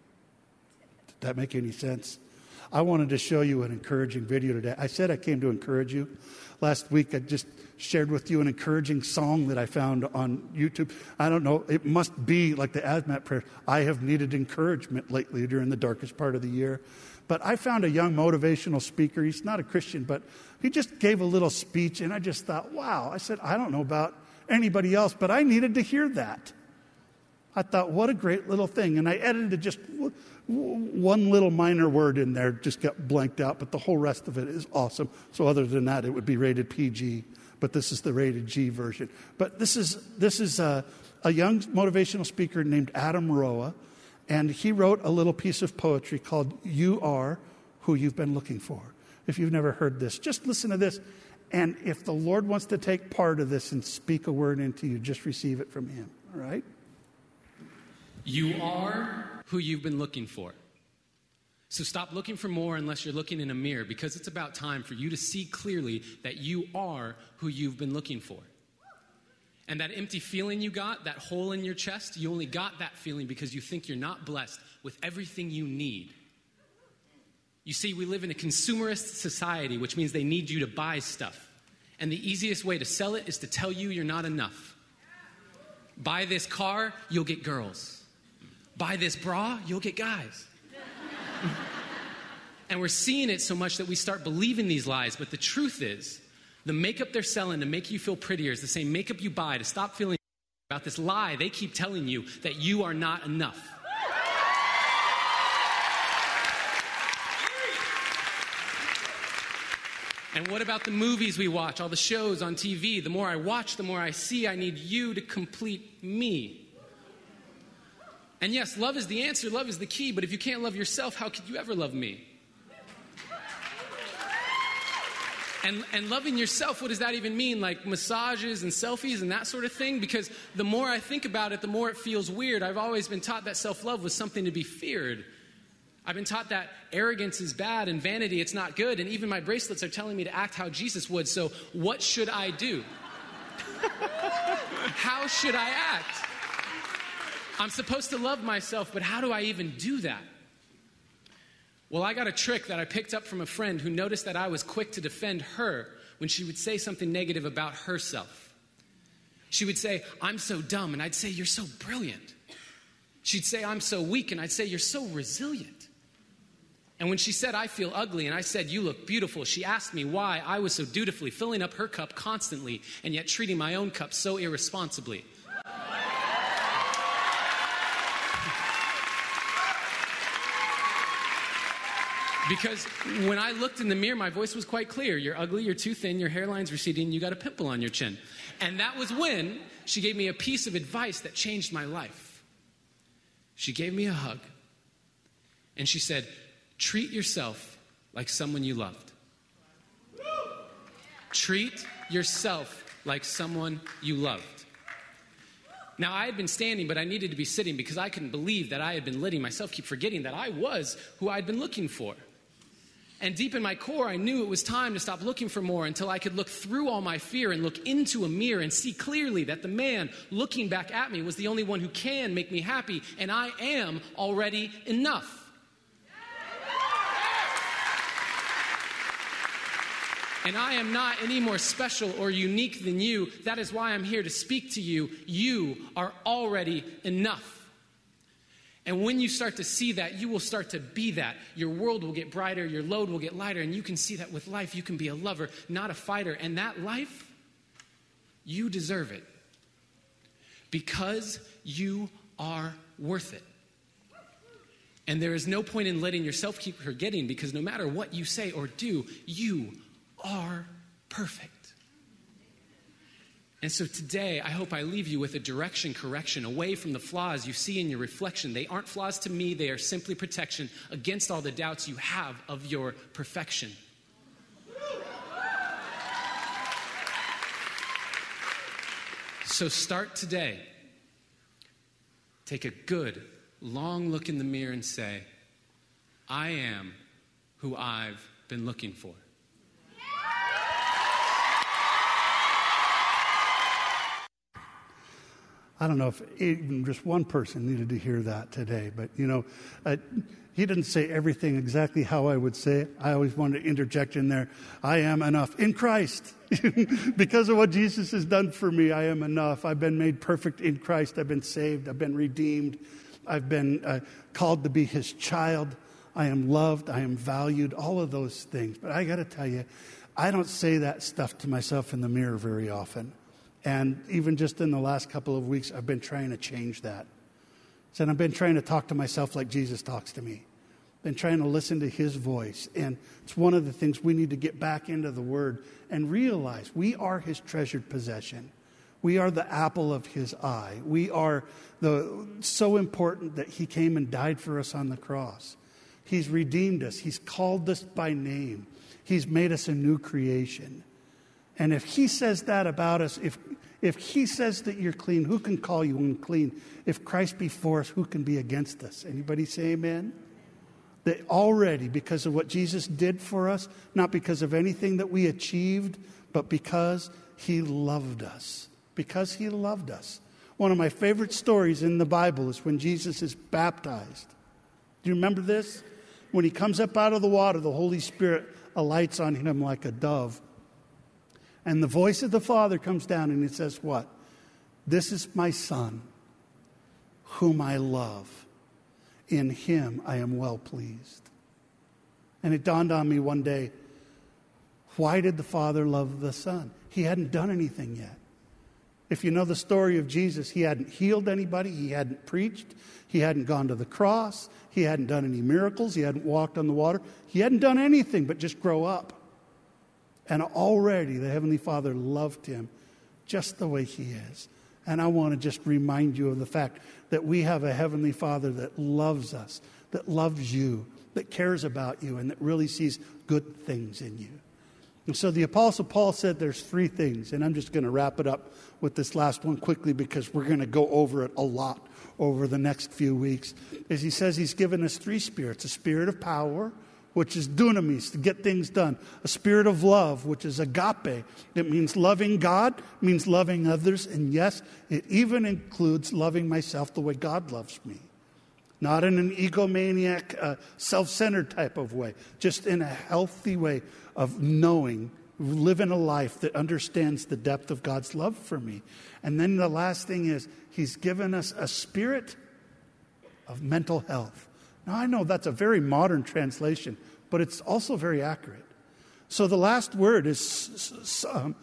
Did that make any sense? I wanted to show you an encouraging video today. I said I came to encourage you. Last week I just shared with you an encouraging song that I found on YouTube. I don't know, it must be like the Asmat prayer. I have needed encouragement lately during the darkest part of the year. But I found a young motivational speaker. He's not a Christian, but he just gave a little speech, and I just thought, wow. I said, I don't know about anybody else, but I needed to hear that. I thought, what a great little thing. And I edited just w- w- one little minor word in there, just got blanked out, but the whole rest of it is awesome. So other than that, it would be rated P G, but this is the rated G version. But this is this is a, a young motivational speaker named Adam Roa. And he wrote a little piece of poetry called You Are Who You've Been Looking For. If you've never heard this, just listen to this. And if the Lord wants to take part of this and speak a word into you, just receive it from him. All right? You are who you've been looking for. So stop looking for more unless you're looking in a mirror, because it's about time for you to see clearly that you are who you've been looking for. And that empty feeling you got, that hole in your chest, you only got that feeling because you think you're not blessed with everything you need. You see, we live in a consumerist society, which means they need you to buy stuff. And the easiest way to sell it is to tell you you're not enough. Buy this car, you'll get girls. Buy this bra, you'll get guys. And we're seeing it so much that we start believing these lies. But the truth is, the makeup they're selling to make you feel prettier is the same makeup you buy to stop feeling about this lie they keep telling you that you are not enough. And what about the movies we watch, all the shows on T V? The more I watch, the more I see I need you to complete me. And yes, love is the answer, love is the key, but if you can't love yourself, how could you ever love me? And, and loving yourself, what does that even mean? Like massages and selfies and that sort of thing? Because the more I think about it, the more it feels weird. I've always been taught that self-love was something to be feared. I've been taught that arrogance is bad and vanity, it's not good. And even my bracelets are telling me to act how Jesus would. So what should I do? How should I act? I'm supposed to love myself, but how do I even do that? Well, I got a trick that I picked up from a friend who noticed that I was quick to defend her when she would say something negative about herself. She would say, I'm so dumb, and I'd say, you're so brilliant. She'd say, I'm so weak, and I'd say, you're so resilient. And when she said, I feel ugly, and I said, you look beautiful, she asked me why I was so dutifully filling up her cup constantly and yet treating my own cup so irresponsibly. Because when I looked in the mirror, my voice was quite clear. You're ugly, you're too thin, your hairline's receding, you got a pimple on your chin. And that was when she gave me a piece of advice that changed my life. She gave me a hug. And she said, treat yourself like someone you loved. Treat yourself like someone you loved. Now, I had been standing, but I needed to be sitting because I couldn't believe that I had been letting myself keep forgetting that I was who I'd been looking for. And deep in my core, I knew it was time to stop looking for more until I could look through all my fear and look into a mirror and see clearly that the man looking back at me was the only one who can make me happy, and I am already enough. And I am not any more special or unique than you. That is why I'm here to speak to you. You are already enough. And when you start to see that, you will start to be that. Your world will get brighter, your load will get lighter, and you can see that with life, you can be a lover, not a fighter. And that life, You deserve it. Because you are worth it. And there is no point in letting yourself keep forgetting, because no matter what you say or do, you are perfect. And so today, I hope I leave you with a direction correction away from the flaws you see in your reflection. They aren't flaws to me. They are simply protection against all the doubts you have of your perfection. So start today. Take a good, long look in the mirror and say, I am who I've been looking for. I don't know if even just one person needed to hear that today, but, you know, uh, he didn't say everything exactly how I would say it. I always wanted to interject in there, I am enough in Christ. Because of what Jesus has done for me, I am enough. I've been made perfect in Christ. I've been saved. I've been redeemed. I've been uh, called to be his child. I am loved. I am valued. All of those things. But I got to tell you, I don't say that stuff to myself in the mirror very often. And even just in the last couple of weeks, I've been trying to change that. So I've been trying to talk to myself like Jesus talks to me. Been trying to listen to his voice. And it's one of the things we need to get back into the Word and realize we are his treasured possession. We are the apple of his eye. We are the so important that he came and died for us on the cross. He's redeemed us. He's called us by name. He's made us a new creation. And if he says that about us, if if he says that you're clean, who can call you unclean? If Christ be for us, who can be against us? Anybody say amen? That already, because of what Jesus did for us, not because of anything that we achieved, but because he loved us. Because he loved us. One of my favorite stories in the Bible is when Jesus is baptized. Do you remember this? When he comes up out of the water, the Holy Spirit alights on him like a dove. And the voice of the Father comes down and it says what? This is my Son, whom I love. In him I am well pleased. And it dawned on me one day, why did the Father love the Son? He hadn't done anything yet. If you know the story of Jesus, he hadn't healed anybody, he hadn't preached, he hadn't gone to the cross, he hadn't done any miracles, he hadn't walked on the water, he hadn't done anything but just grow up. And already the Heavenly Father loved him just the way he is. And I want to just remind you of the fact that we have a Heavenly Father that loves us, that loves you, that cares about you, and that really sees good things in you. And so the Apostle Paul said there's three things, and I'm just going to wrap it up with this last one quickly because we're going to go over it a lot over the next few weeks. As he says, he's given us three spirits: a spirit of power, which is dunamis, to get things done; a spirit of love, which is agape. It means loving God, means loving others, and yes, it even includes loving myself the way God loves me. Not in an egomaniac, uh, self-centered type of way, just in a healthy way of knowing, living a life that understands the depth of God's love for me. And then the last thing is, he's given us a spirit of mental health. Now, I know that's a very modern translation, but it's also very accurate. So the last word is, um,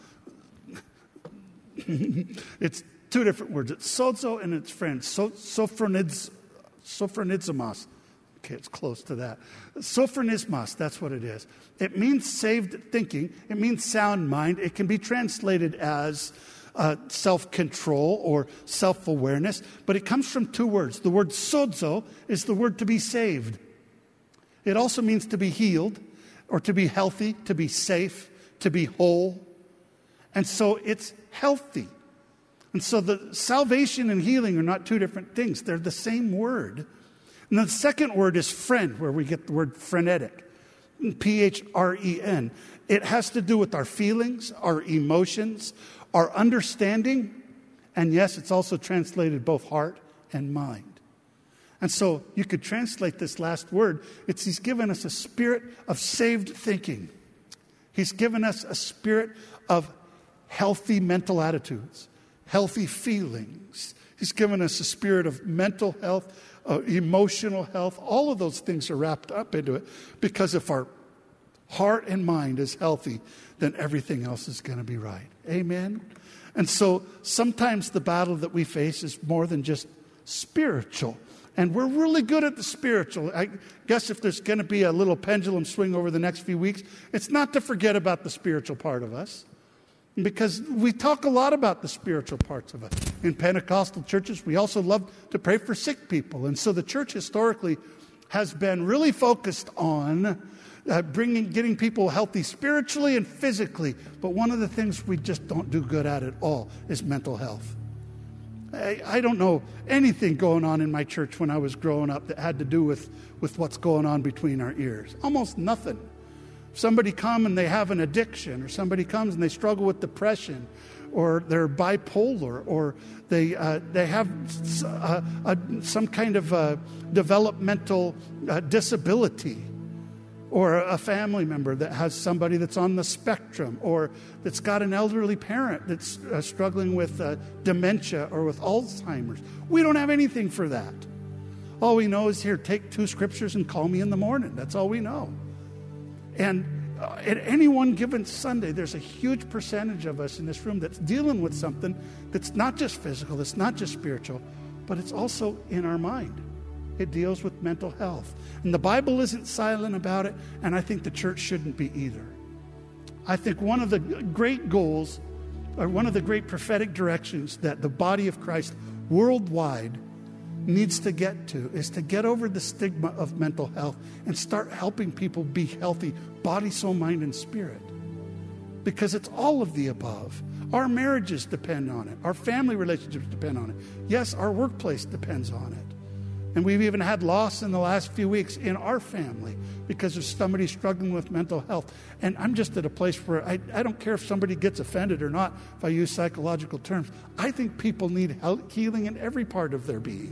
it's two different words. It's sozo and it's friend. So, sophronizomos. Sophronizomos. Okay, it's close to that. Sophronismos, that's what it is. It means saved thinking. It means sound mind. It can be translated as uh, self-control or self-awareness, but it comes from two words. The word sozo is the word to be saved. It also means to be healed or to be healthy, to be safe, to be whole. And so it's healthy. And so the salvation and healing are not two different things. They're the same word. And the second word is friend, where we get the word frenetic, P H R E N. It has to do with our feelings, our emotions, our understanding, and yes, it's also translated both heart and mind. And so you could translate this last word. It's he's given us a spirit of saved thinking. He's given us a spirit of healthy mental attitudes, healthy feelings. He's given us a spirit of mental health, uh, emotional health. All of those things are wrapped up into it, because if our heart and mind is healthy, then everything else is going to be right. Amen? And so sometimes the battle that we face is more than just spiritual. And we're really good at the spiritual. I guess if there's going to be a little pendulum swing over the next few weeks, it's not to forget about the spiritual part of us. Because we talk a lot about the spiritual parts of us. In Pentecostal churches, we also love to pray for sick people. And so the church historically has been really focused on uh, bringing, getting people healthy spiritually and physically. But one of the things we just don't do good at at all is mental health. I, I don't know anything going on in my church when I was growing up that had to do with, with what's going on between our ears. Almost nothing. Somebody come and they have an addiction, or somebody comes and they struggle with depression, or they're bipolar, or they uh, they have uh, a, some kind of uh, developmental uh, disability, or a family member that has somebody that's on the spectrum, or that's got an elderly parent that's uh, struggling with uh, dementia or with Alzheimer's. We don't have anything for that. All we know is, here, take two scriptures and call me in the morning. That's all we know. And uh, at any one given Sunday, there's a huge percentage of us in this room that's dealing with something that's not just physical, that's not just spiritual, but it's also in our mind. It deals with mental health. And the Bible isn't silent about it, and I think the church shouldn't be either. I think one of the great goals, or one of the great prophetic directions that the body of Christ worldwide needs to get to is to get over the stigma of mental health and start helping people be healthy, body, soul, mind, and spirit. Because it's all of the above. Our marriages depend on it. Our family relationships depend on it. Yes, our workplace depends on it. And we've even had loss in the last few weeks in our family because of somebody struggling with mental health. And I'm just at a place where I, I don't care if somebody gets offended or not if I use psychological terms. I think people need healing in every part of their being.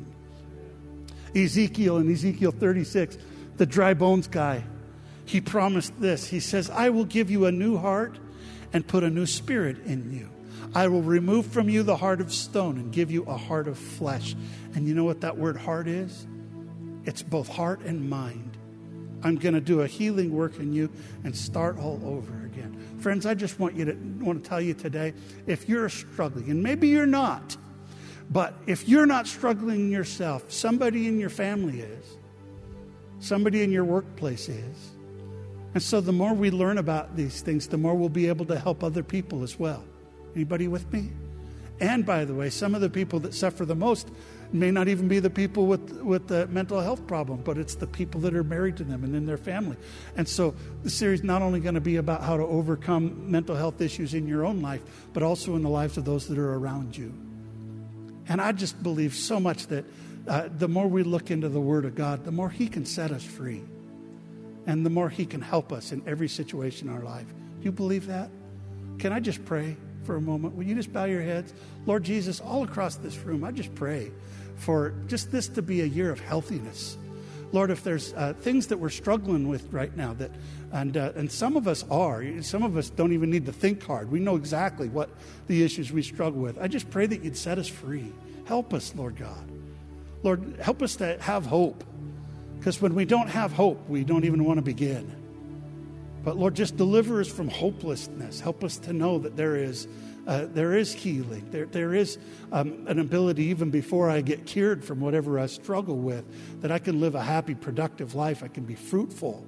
Ezekiel, in Ezekiel thirty-six, the dry bones guy, he promised this. He says, I will give you a new heart and put a new spirit in you. I will remove from you the heart of stone and give you a heart of flesh. And you know what that word heart is? It's both heart and mind. I'm going to do a healing work in you and start all over again. Friends, I just want you to want to tell you today, if you're struggling, and maybe you're not, but if you're not struggling yourself, somebody in your family is. Somebody in your workplace is. And so the more we learn about these things, the more we'll be able to help other people as well. Anybody with me? And by the way, some of the people that suffer the most may not even be the people with, with the mental health problem, but it's the people that are married to them and in their family. And so the series is not only going to be about how to overcome mental health issues in your own life, but also in the lives of those that are around you. And I just believe so much that uh, the more we look into the Word of God, the more He can set us free. And the more He can help us in every situation in our life. Do you believe that? Can I just pray for a moment? Will you just bow your heads? Lord Jesus, all across this room, I just pray for just this to be a year of healthiness. Lord, if there's uh, things that we're struggling with right now, that and uh, and some of us are, some of us don't even need to think hard. We know exactly what the issues we struggle with. I just pray that you'd set us free. Help us, Lord God. Lord, help us to have hope. Because when we don't have hope, we don't even want to begin. But Lord, just deliver us from hopelessness. Help us to know that there is uh, there is healing. There there is um, an ability, even before I get cured from whatever I struggle with, that I can live a happy, productive life. I can be fruitful.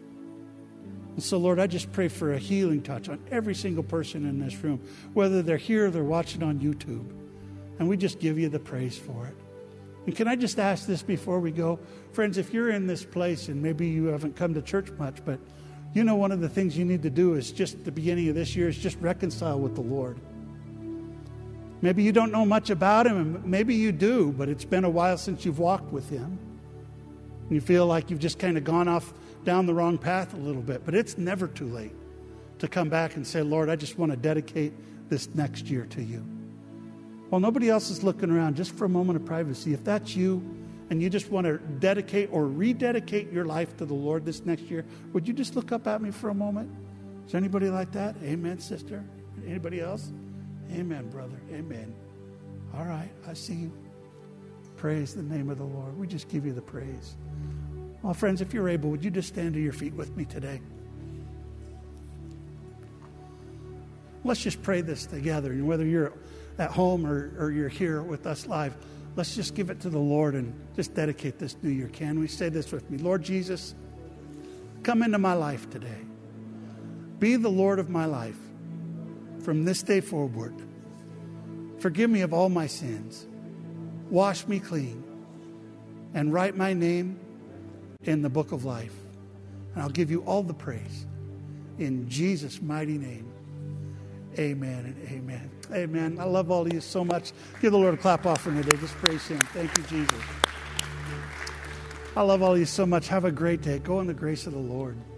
And so, Lord, I just pray for a healing touch on every single person in this room, whether they're here or they're watching on YouTube. And we just give you the praise for it. And can I just ask this before we go? Friends, if you're in this place and maybe you haven't come to church much, but you know one of the things you need to do is just at the beginning of this year is just reconcile with the Lord. Maybe you don't know much about Him, and maybe you do, but it's been a while since you've walked with Him. And you feel like you've just kind of gone off down the wrong path a little bit. But it's never too late to come back and say, Lord, I just want to dedicate this next year to you. While nobody else is looking around, just for a moment of privacy, if that's you and you just want to dedicate or rededicate your life to the Lord this next year, would you just look up at me for a moment? Is there anybody like that? Amen, sister. Anybody else? Amen, brother. Amen. All right, I see you. Praise the name of the Lord. We just give you the praise. Well, friends, if you're able, would you just stand to your feet with me today? Let's just pray this together. And whether you're at home or, or you're here with us live, let's just give it to the Lord and just dedicate this new year. Can we say this with me? Lord Jesus, come into my life today. Be the Lord of my life from this day forward. Forgive me of all my sins. Wash me clean and write my name in the book of life. And I'll give you all the praise. In Jesus' mighty name, amen and amen. Amen. I love all of you so much. Give the Lord a clap offering today. Just praise him. Thank you, Jesus. I love all of you so much. Have a great day. Go in the grace of the Lord.